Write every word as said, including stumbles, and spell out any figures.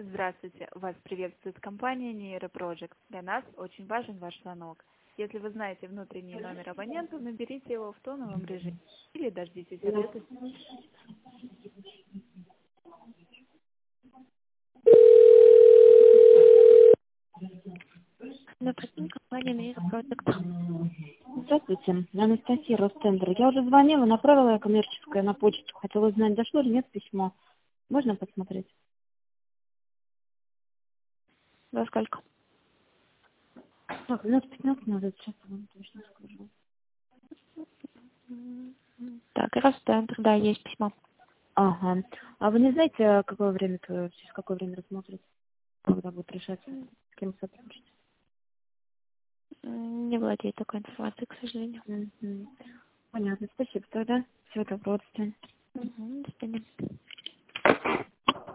Здравствуйте, вас приветствует компания Нейропроджект. Для нас очень важен ваш звонок. Если вы знаете внутренний номер абонента, наберите его в тоновом режиме или дождитесь ответа. Например, компания Нейропроджект. Здравствуйте, Анастасия, Ростендер. Я уже звонила, направила коммерческое на почту. Хотела узнать, дошло или нет письмо. Можно посмотреть? Во сколько? Так, минут пятнадцать назад, сейчас я вам точно скажу. Так, Ростендер, да, есть письмо. Ага. А вы не знаете, какое время, через какое время рассмотрите? Когда будет решаться, с кем сотрудничать? М, Не владею такой информацией, к сожалению. Мгм. Понятно, спасибо тогда. Всего доброго, до свидания. Мгм, до свидания.